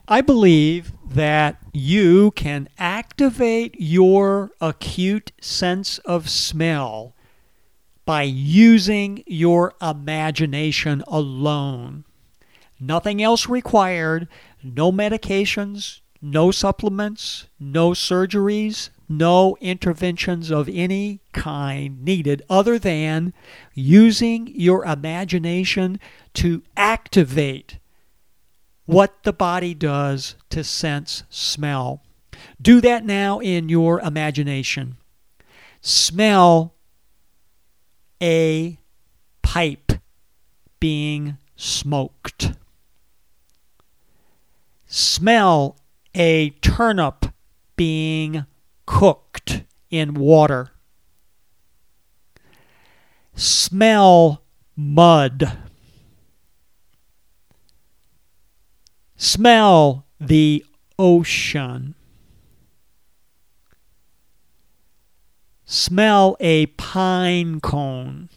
I believe that you can activate your acute sense of smell by using your imagination alone. Nothing else required, no medications, no supplements, no surgeries, no interventions of any kind needed other than using your imagination to activate what the body does to sense smell. Do that now in your imagination. Smell a pipe being smoked. Smell a turnip being cooked in water. Smell mud. Smell the ocean. Smell a pine cone.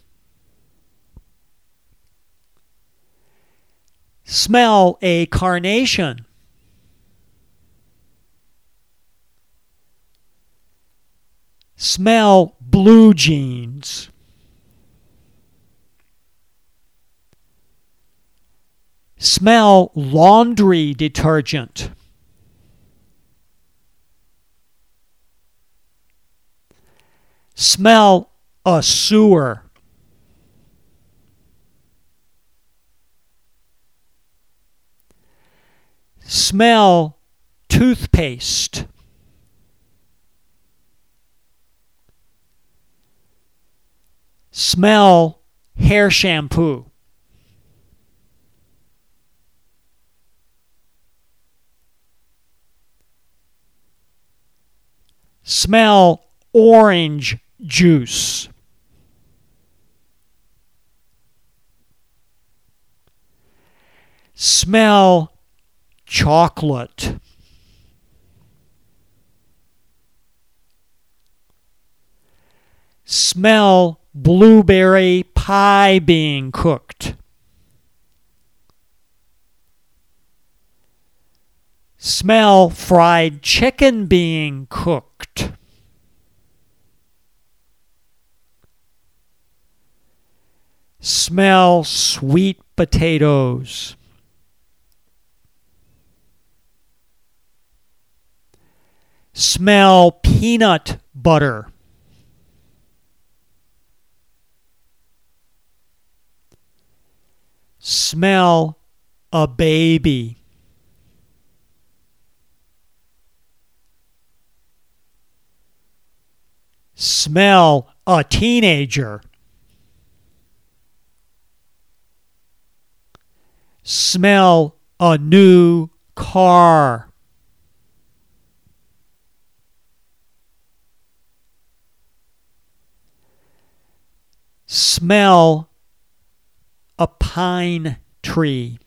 Smell a carnation. Smell blue jeans. Smell laundry detergent. Smell a sewer. Smell toothpaste. Smell hair shampoo. Smell orange juice. Smell chocolate. Smell blueberry pie being cooked. Smell fried chicken being cooked. Smell sweet potatoes. Smell peanut butter. Smell a baby. Smell a teenager. Smell a new car. Smell a pine tree.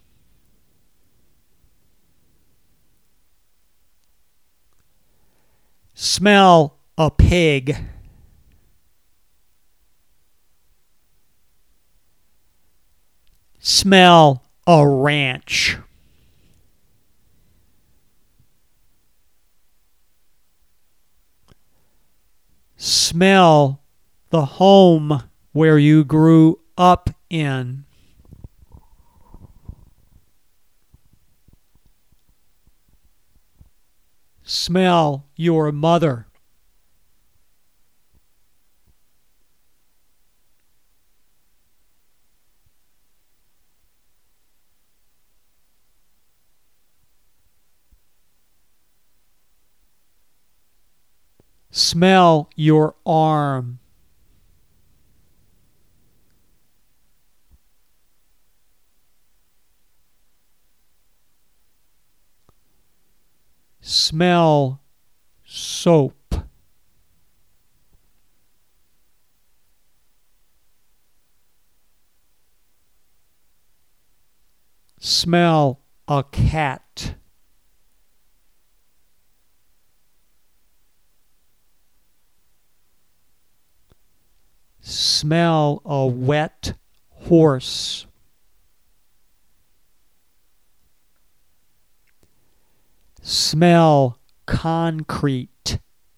Smell a pig. Smell a ranch. Smell the home where you grew up in. Smell your mother. Smell your arm. Smell soap. Smell a cat. Smell a wet horse. Smell concrete.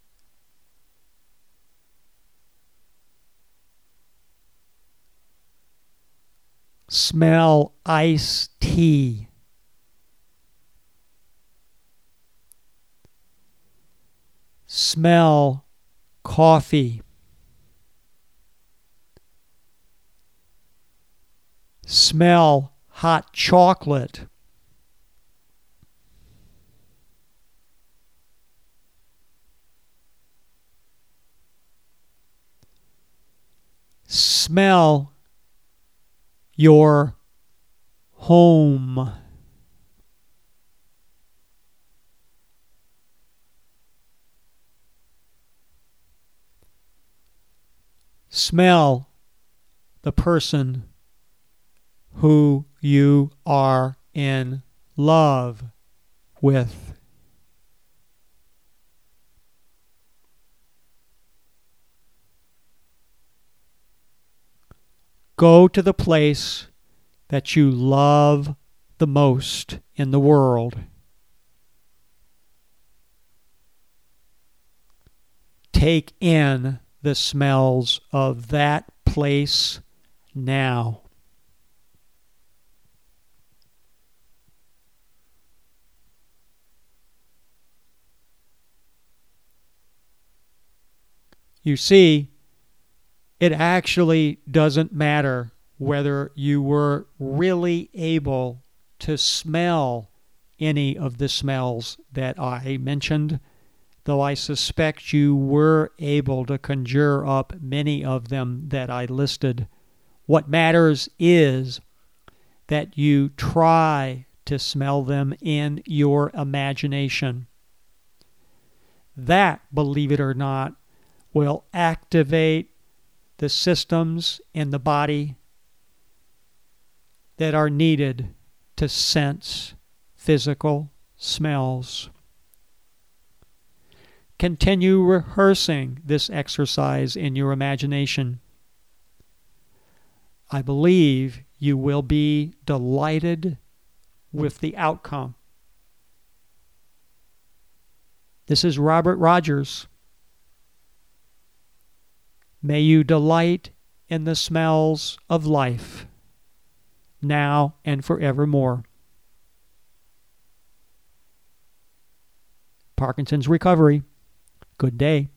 Smell iced tea. Smell coffee. Smell hot chocolate. Smell your home. Smell the person who you are in love with. Go to the place that you love the most in the world. Take in the smells of that place now. You see, it actually doesn't matter whether you were really able to smell any of the smells that I mentioned, though I suspect you were able to conjure up many of them that I listed. What matters is that you try to smell them in your imagination. That, believe it or not, will activate the systems in the body that are needed to sense physical smells. Continue rehearsing this exercise in your imagination. I believe you will be delighted with the outcome. This is Robert Rogers. May you delight in the smells of life, now and forevermore. Parkinson's recovery. Good day.